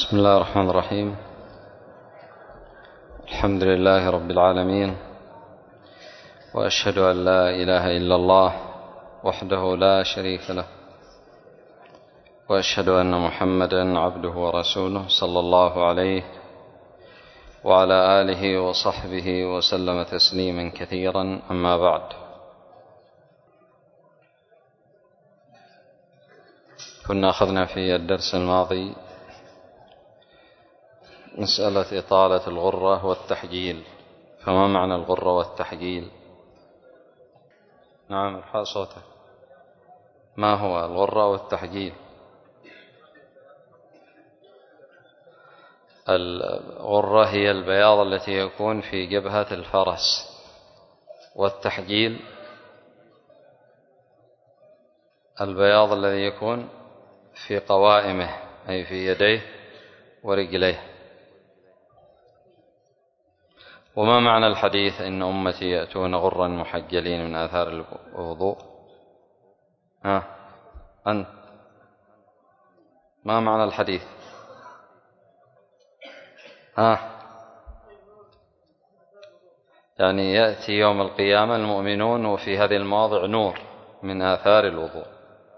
بسم الله الرحمن الرحيم. الحمد لله رب العالمين، وأشهد أن لا إله إلا الله وحده لا شريك له، وأشهد أن محمدا عبده ورسوله صلى الله عليه وعلى آله وصحبه وسلم تسليما كثيرا. أما بعد، كنا أخذنا في الدرس الماضي مسألة إطالة الغرة والتحجيل. فما معنى الغرة والتحجيل؟ نعم، ارفع صوتك. ما هو الغرة والتحجيل؟ الغرة هي البياض التي يكون في جبهة الفرس، والتحجيل البياض الذي يكون في قوائمه، أي في يديه ورجليه. وما معنى الحديث إن أمتي يأتون غرا محجلين من آثار الوضوء؟ أنت ما معنى الحديث؟ يعني يأتي يوم القيامة المؤمنون وفي هذه المواضع نور من آثار الوضوء،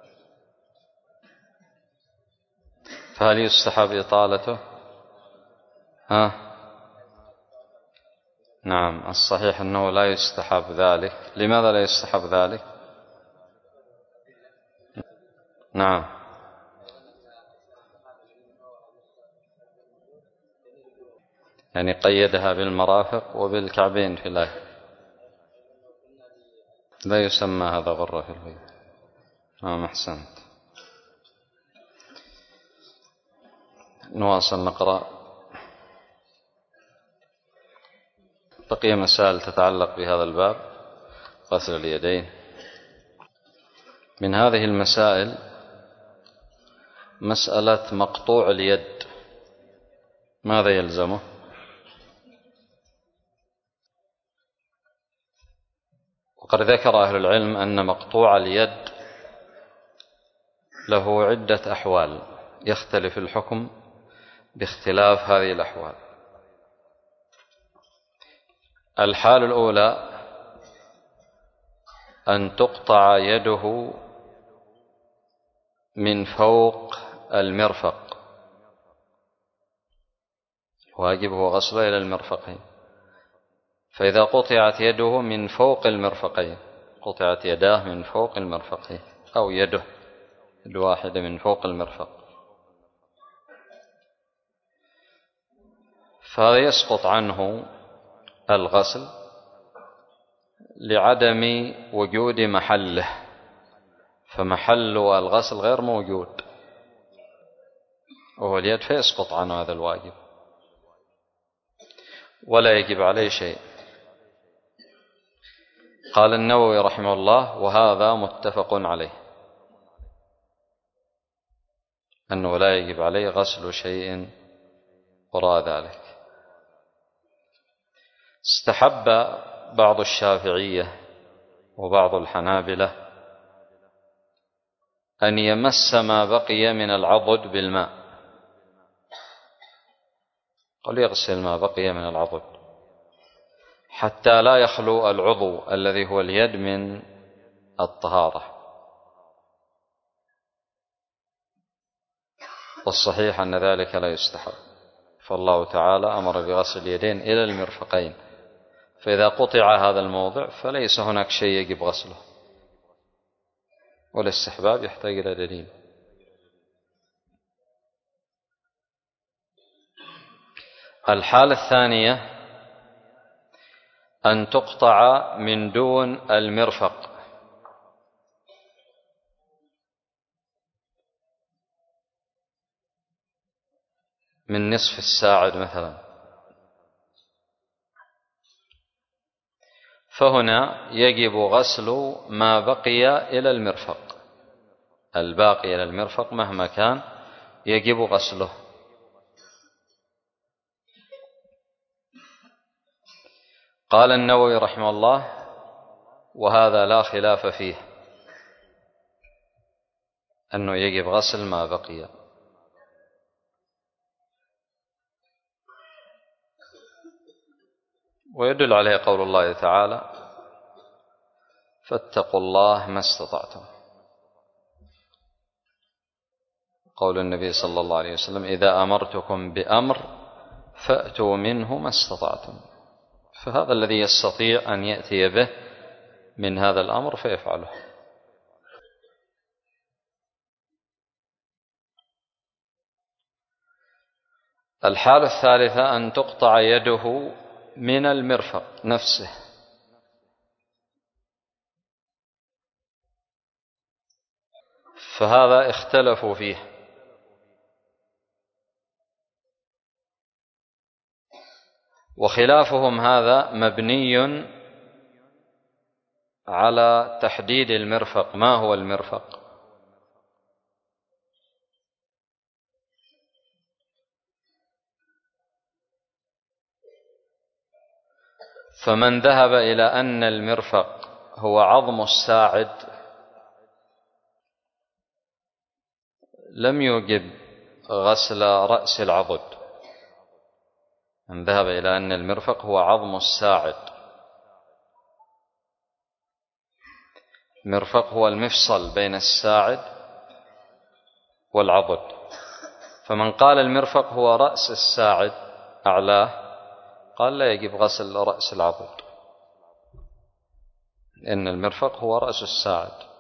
فهل يستحب إطالته؟ نعم، الصحيح أنه لا يستحب ذلك. لماذا لا يستحب ذلك؟ نعم، يعني قيدها بالمرافق وبالكعبين في الآية. لا يسمى هذا غرة في البيت. نعم، أحسنت. نواصل نقرأ. بقي مسائل تتعلق بهذا الباب، غسل اليدين. من هذه المسائل مسألة مقطوع اليد، ماذا يلزمه؟ وقد ذكر أهل العلم أن مقطوع اليد له عدة أحوال، يختلف الحكم باختلاف هذه الأحوال. الحال الأولى أن تقطع يده من فوق المرفق، الواجب هو غسله إلى المرفقين. فإذا قطعت يده من فوق المرفقين، قطعت يداه من فوق المرفقين، أو يده الواحدة من فوق المرفق، فهذا يسقط عنه الغسل لعدم وجود محله، فمحل الغسل غير موجود وهو اليد، فيسقط عنه هذا الواجب ولا يجب عليه شيء. قال النووي رحمه الله: وهذا متفق عليه، أنه لا يجب عليه غسل شيء وراء ذلك. استحب بعض الشافعية وبعض الحنابلة أن يمس ما بقي من العضد بالماء، قال يغسل ما بقي من العضد حتى لا يخلو العضو الذي هو اليد من الطهارة. والصحيح أن ذلك لا يستحب، فالله تعالى أمر بغسل اليدين إلى المرفقين، فإذا قطع هذا الموضع فليس هناك شيء يجب غسله، والاستحباب يحتاج إلى دليل. الحالة الثانية أن تقطع من دون المرفق، من نصف الساعد مثلا، فهنا يجب غسل ما بقي إلى المرفق، الباقي إلى المرفق مهما كان يجب غسله. قال النووي رحمه الله: وهذا لا خلاف فيه، أنه يجب غسل ما بقي. ويدل عليه قول الله تعالى: فاتقوا الله ما استطعتم. قول النبي صلى الله عليه وسلم: إذا أمرتكم بأمر فأتوا منه ما استطعتم. فهذا الذي يستطيع أن يأتي به من هذا الأمر فيفعله. الحالة الثالثة أن تقطع يده من المرفق نفسه، فهذا اختلفوا فيه، وخلافهم هذا مبني على تحديد المرفق. ما هو المرفق؟ فمن ذهب إلى أن المرفق هو عظم الساعد لم يوجب غسل رأس العضد. من ذهب إلى أن المرفق هو عظم الساعد، المرفق هو المفصل بين الساعد والعضد، فمن قال المرفق هو رأس الساعد أعلاه قال لا يجب غسل رأس العضد، لأن المرفق هو رأس الساعد.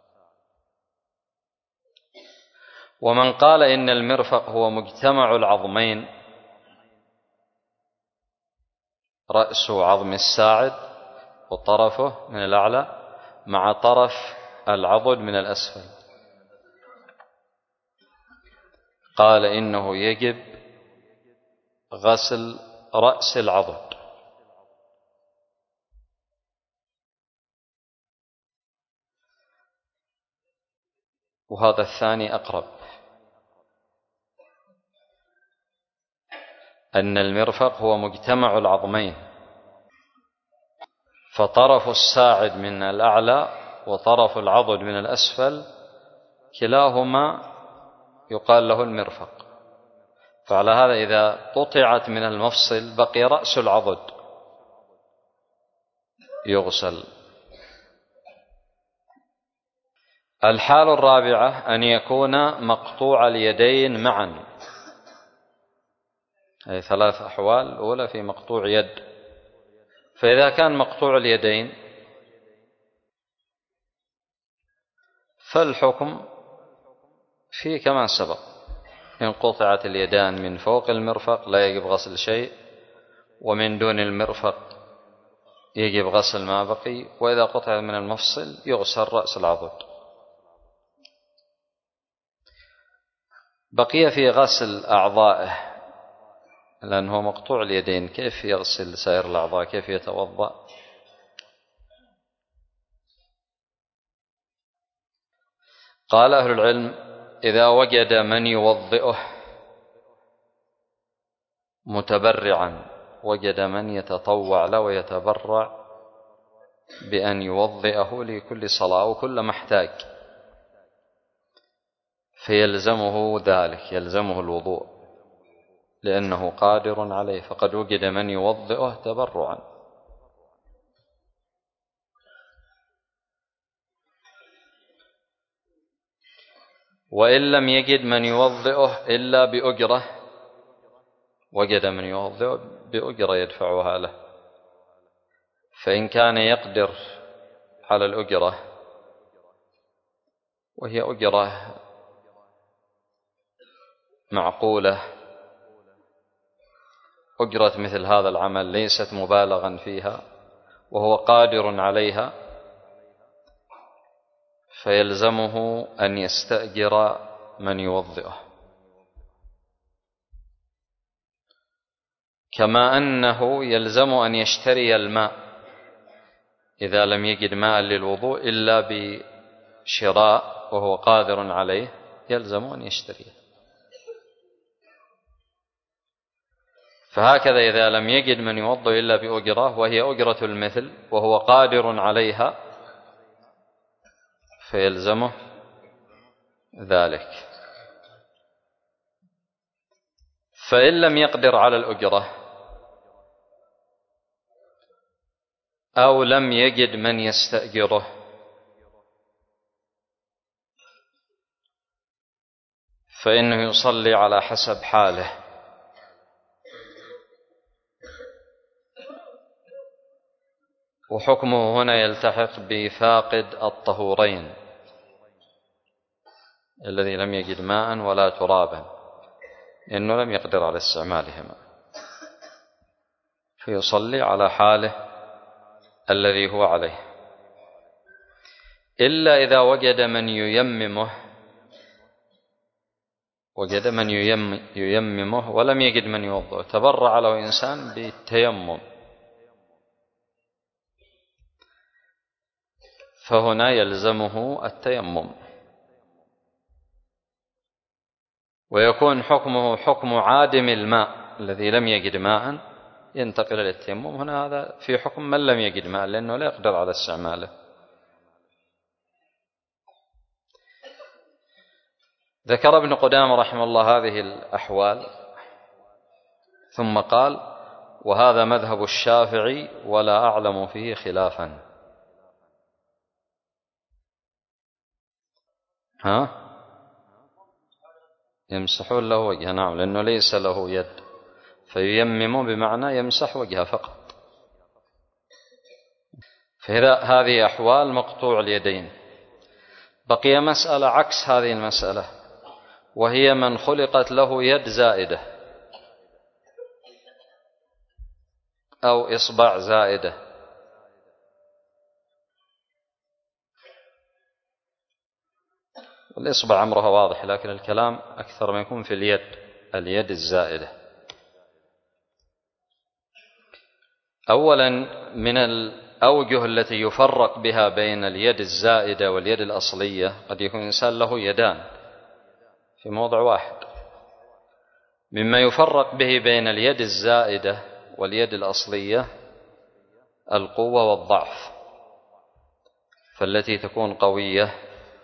ومن قال إن المرفق هو مجتمع العظمين، رأس عظم الساعد وطرفه من الأعلى مع طرف العضد من الأسفل، قال إنه يجب غسل رأس العضد. وهذا الثاني أقرب، أن المرفق هو مجتمع العظمين، فطرف الساعد من الأعلى وطرف العضد من الأسفل كلاهما يقال له المرفق. فعلى هذا إذا قطعت من المفصل بقي رأس العضد يغسل. الحالة الرابعة أن يكون مقطوع اليدين معا، أي ثلاث أحوال. الأولى في مقطوع يد، فإذا كان مقطوع اليدين فالحكم فيه كما سبق: إن قطعت اليدان من فوق المرفق لا يجب غسل شيء، ومن دون المرفق يجب غسل ما بقي، وإذا قطعت من المفصل يغسل رأس العضد. بقي في غسل أعضائه، لأنه مقطوع اليدين، كيف يغسل سائر الأعضاء؟ كيف يتوضأ؟ قال أهل العلم: إذا وجد من يوضئه متبرعا، وجد من يتطوع له ويتبرع بأن يوضئه لكل صلاة وكل محتاج، فيلزمه ذلك، يلزمه الوضوء لأنه قادر عليه، فقد وجد من يوضئه تبرعا. وإن لم يجد من يوضئه إلا بأجرة، وجد من يوضئه بأجرة يدفعها له، فإن كان يقدر على الأجرة، وهي أجرة معقولة، أجرة مثل هذا العمل ليست مبالغا فيها، وهو قادر عليها، فيلزمه أن يستأجر من يوضئه. كما أنه يلزم أن يشتري الماء إذا لم يجد ماء للوضوء إلا بشراء وهو قادر عليه، يلزم أن يشتريه. فهكذا إذا لم يجد من يوضئ إلا بأجرة، وهي أجرة المثل، وهو قادر عليها، فيلزمه ذلك. فإن لم يقدر على الأجرة أو لم يجد من يستأجره، فإنه يصلي على حسب حاله. وحكمه هنا يلتحق بفاقد الطهورين الذي لم يجد ماء ولا ترابا، إنه لم يقدر على استعمالهما، فيصلي على حاله الذي هو عليه، إلا إذا وجد من ييممه ولم يجد من يوضعه، تبرع له إنسان بالتيمم، فهنا يلزمه التيمم، ويكون حكمه حكم عادم الماء الذي لم يجد ماء، ينتقل إلى التيمم. هنا هذا في حكم من لم يجد ماء، لأنه لا يقدر على استعماله. ذكر ابن قدامة رحمه الله هذه الأحوال، ثم قال: وهذا مذهب الشافعي ولا أعلم فيه خلافا. يمسحون له وجهه، نعم، لأنه ليس له يد، فييمم بمعنى يمسح وجهه فقط. فهذه أحوال مقطوع اليدين. بقي مسألة عكس هذه المسألة، وهي من خلقت له يد زائدة أو إصبع زائدة. الإصبع أمرها واضح، لكن الكلام أكثر ما يكون في اليد الزائدة. أولا، من الأوجه التي يفرق بها بين اليد الزائدة واليد الأصلية، قد يكون إنسان له يدان في موضع واحد. مما يفرق به بين اليد الزائدة واليد الأصلية القوة والضعف، فالتي تكون قوية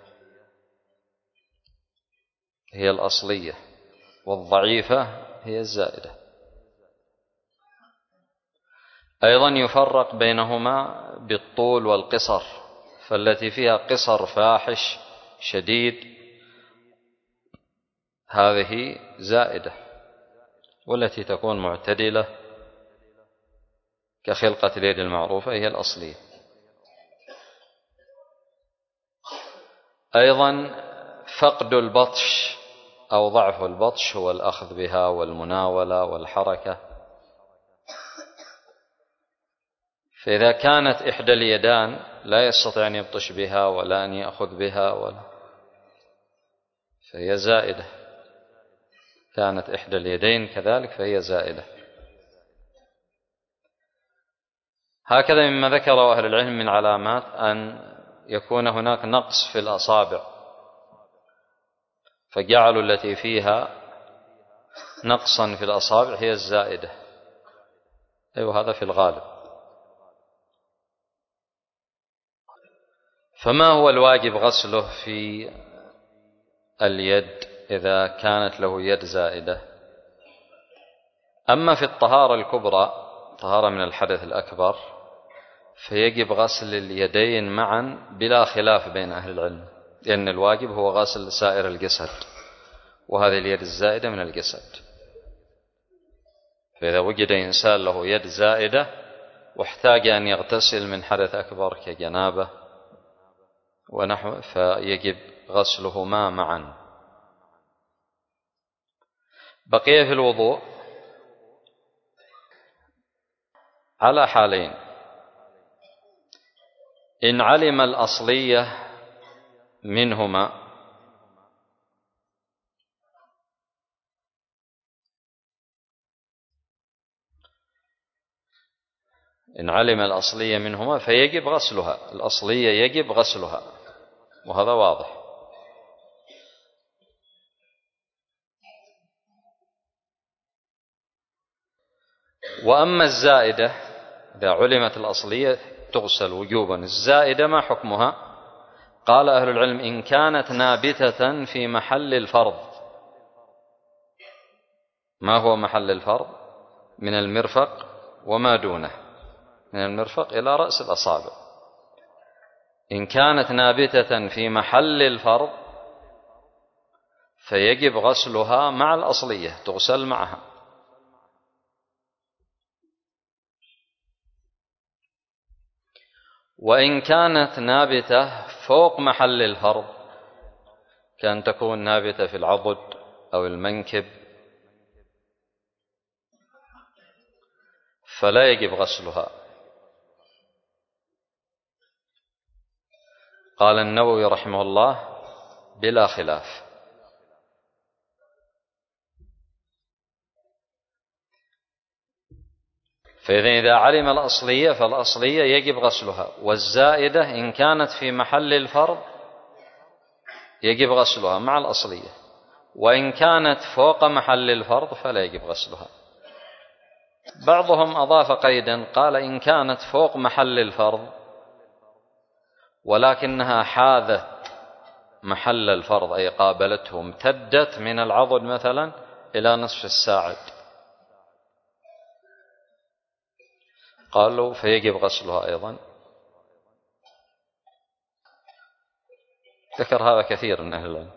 هي الأصلية، والضعيفة هي الزائدة. أيضا يفرق بينهما بالطول والقصر، فالتي فيها قصر فاحش شديد هذه زائدة، والتي تكون معتدلة كخلقة اليد المعروفة هي الأصلية. أيضا فقد البطش أو ضعف البطش هو الأخذ بها والمناولة والحركة. فإذا كانت إحدى اليدان لا يستطيع أن يبطش بها ولا أن يأخذ بها فهي زائدة. كانت إحدى اليدين كذلك فهي زائدة. هكذا مما ذكره أهل العلم من علامات أن يكون هناك نقص في الأصابع، فجعلوا التي فيها نقصا في الأصابع هي الزائدة. هذا في الغالب. فما هو الواجب غسله في اليد إذا كانت له يد زائدة؟ أما في الطهارة الكبرى، طهارة من الحدث الأكبر، فيجب غسل اليدين معا بلا خلاف بين أهل العلم، لأن الواجب هو غسل سائر الجسد، وهذه اليد الزائدة من الجسد. فإذا وجد إنسان له يد زائدة واحتاج أن يغتسل من حدث أكبر كجنابة ونحو، فيجب غسلهما معا. بقي في الوضوء على حالين: إن علم الأصلية منهما فيجب غسلها، الأصلية يجب غسلها، وهذا واضح. وأما الزائدة، إذا علمت الأصلية تغسل وجوبا. الزائدة ما حكمها؟ قال أهل العلم: إن كانت نابتة في محل الفرض. ما هو محل الفرض؟ من المرفق وما دونه. من المرفق إلى رأس الأصابع. إن كانت نابتة في محل الفرض فيجب غسلها مع الأصلية، تغسل معها. وإن كانت نابتة فوق محل الفرض، كان تكون نابتة في العضد أو المنكب، فلا يجب غسلها. قال النووي رحمه الله: بلا خلاف. فإذا علم الأصلية فالأصلية يجب غسلها، والزائدة إن كانت في محل الفرض يجب غسلها مع الأصلية، وإن كانت فوق محل الفرض فلا يجب غسلها. بعضهم أضاف قيدا قال: إن كانت فوق محل الفرض ولكنها حاذت محل الفرض، أي قابلته، امتدت من العضد مثلا إلى نصف الساعد، قالوا فيجب غسلها أيضا. ذكر هذا كثير من أهل العلم.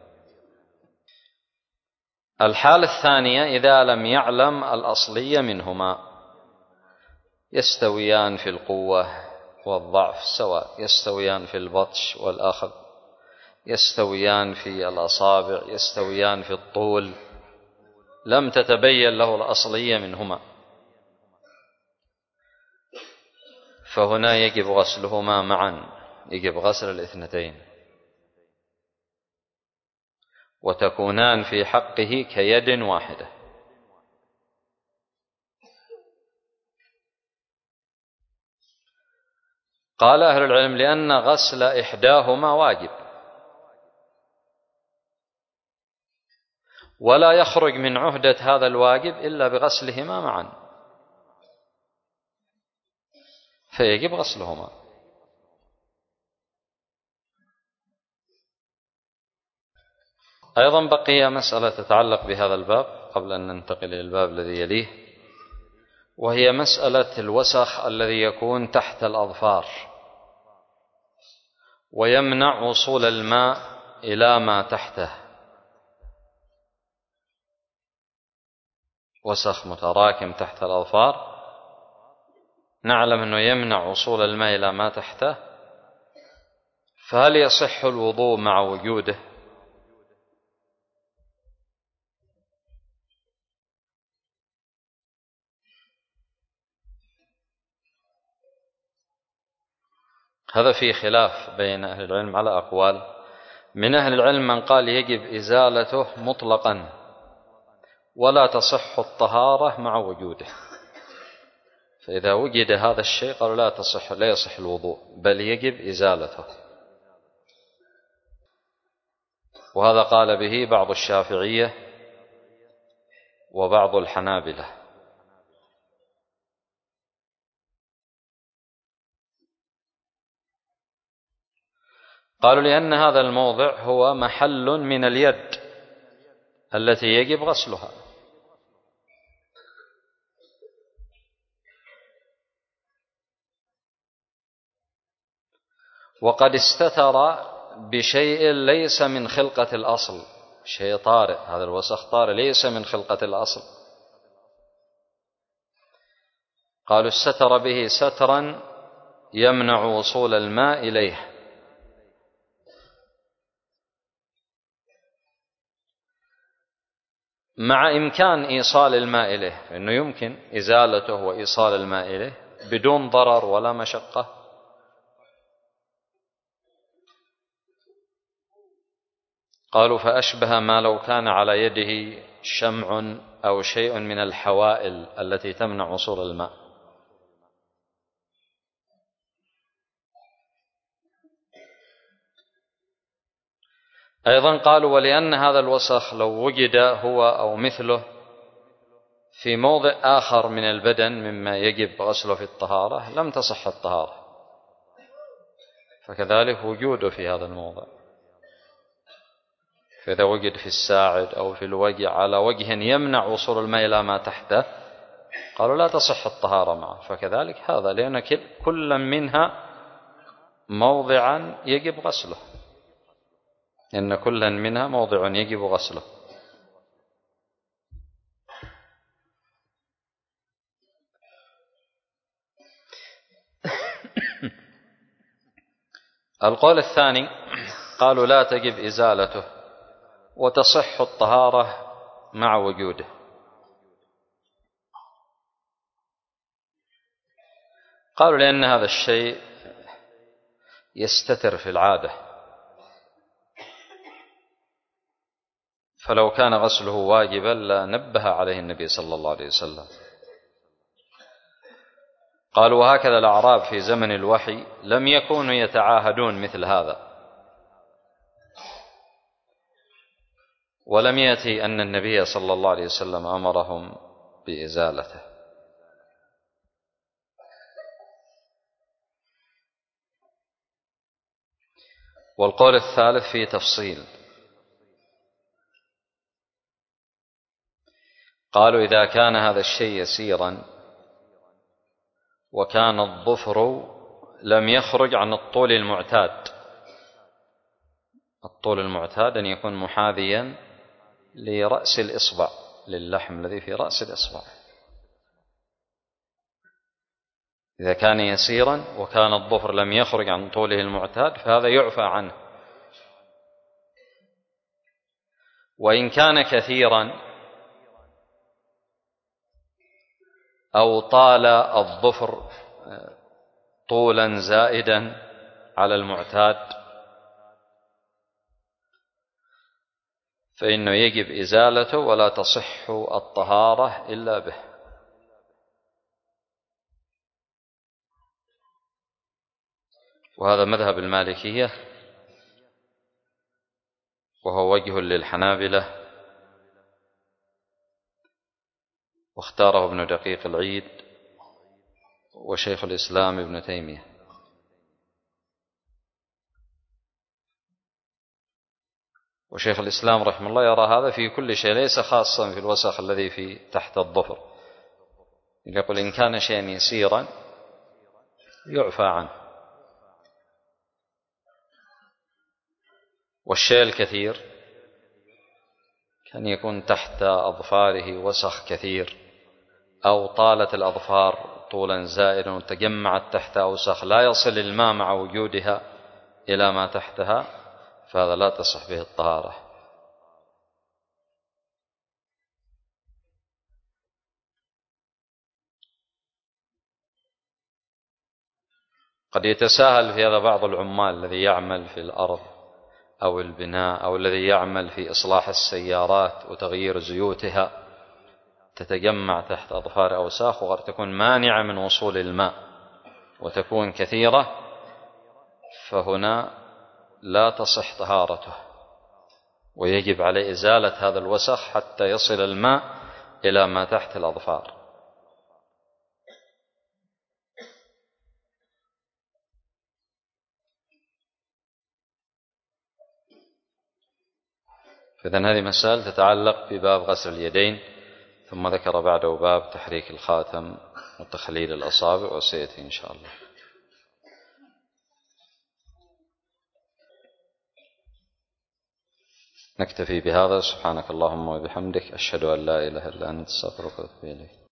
الحالة الثانية إذا لم يعلم الأصلية منهما، يستويان في القوة والضعف سواء، يستويان في البطش والأخذ، يستويان في الأصابع، يستويان في الطول، لم تتبين له الأصلية منهما، فهنا يجب غسلهما معا، يجب غسل الاثنتين، وتكونان في حقه كيد واحدة. قال أهل العلم: لأن غسل إحداهما واجب، ولا يخرج من عهدة هذا الواجب إلا بغسلهما معا، فيجب غسلهما. أيضا بقي مسألة تتعلق بهذا الباب قبل أن ننتقل إلى الباب الذي يليه، وهي مسألة الوسخ الذي يكون تحت الأظفار ويمنع وصول الماء إلى ما تحته، وسخ متراكم تحت الأظفار نعلم أنه يمنع وصول الماء إلى ما تحته، فهل يصح الوضوء مع وجوده؟ هذا فيه خلاف بين أهل العلم على أقوال. من أهل العلم من قال يجب إزالته مطلقا ولا تصح الطهارة مع وجوده، فإذا وجد هذا الشيء قالوا لا يصح الوضوء، بل يجب إزالته. وهذا قال به بعض الشافعية وبعض الحنابلة. قالوا لأن هذا الموضع هو محل من اليد التي يجب غسلها، وقد استتر بشيء ليس من خلقة الأصل، شيء طارئ، هذا الوسخ طارئ ليس من خلقة الأصل. قالوا استتر به سترا يمنع وصول الماء إليه، مع إمكان إيصال الماء إليه، فإنه يمكن إزالته وإيصال الماء إليه بدون ضرر ولا مشقة. قالوا فأشبه ما لو كان على يده شمع أو شيء من الحوائل التي تمنع وصول الماء. أيضا قالوا ولأن هذا الوسخ لو وجد هو أو مثله في موضع آخر من البدن مما يجب غسله في الطهارة لم تصح الطهارة، فكذلك وجوده في هذا الموضع، فإذا وجد في الساعد أو في الوجه على وجه يمنع وصول الماء إلى ما تحته قالوا لا تصح الطهارة معه، فكذلك هذا، لأن كل منها موضعا يجب غسله، إن كل منها موضع يجب غسله. القول الثاني قالوا لا تجب إزالته وتصح الطهارة مع وجوده. قالوا لأن هذا الشيء يستتر في العادة، فلو كان غسله واجبا لنبه عليه النبي صلى الله عليه وسلم. قالوا وهكذا الأعراب في زمن الوحي لم يكونوا يتعاهدون مثل هذا، ولم يأتي أن النبي صلى الله عليه وسلم أمرهم بإزالته. والقول الثالث فيه تفصيل. قالوا إذا كان هذا الشيء يسيرا وكان الظفر لم يخرج عن الطول المعتاد، الطول المعتاد أن يكون محاذيا لرأس الإصبع، للحم الذي في رأس الإصبع، إذا كان يسيرا وكان الظفر لم يخرج عن طوله المعتاد فهذا يعفى عنه. وإن كان كثيرا أو طال الظفر طولا زائدا على المعتاد فإنه يجب إزالته ولا تصح الطهارة إلا به. وهذا مذهب المالكية، وهو وجه للحنابلة، واختاره ابن دقيق العيد وشيخ الإسلام ابن تيمية. وشيخ الإسلام رحمه الله يرى هذا في كل شيء، ليس خاصا في الوسخ الذي في تحت الظفر، يقول إن كان شيئا يسيرا يعفى عنه. والشيء الكثير كان يكون تحت أظفاره وسخ كثير، أو طالت الأظفار طولا زائدا وتجمعت تحت أوساخ لا يصل الماء مع وجودها إلى ما تحتها، فهذا لا تصح به الطهارة. قد يتساهل في هذا بعض العمال الذي يعمل في الأرض أو البناء، أو الذي يعمل في إصلاح السيارات وتغيير زيوتها، تتجمع تحت أظفار أوساخ وقد تكون مانعة من وصول الماء وتكون كثيرة، فهنا لا تصح طهارته، ويجب عليه إزالة هذا الوسخ حتى يصل الماء إلى ما تحت الأظفار. فإذن هذه مسائل تتعلق بباب غسل اليدين، ثم ذكر بعده باب تحريك الخاتم وتخليل الأصابع، وسيأتي إن شاء الله. نكتفي بهذا. سبحانك اللهم وبحمدك، أشهد أن لا إله إلا أنت، أستغفرك وأتوب إليك.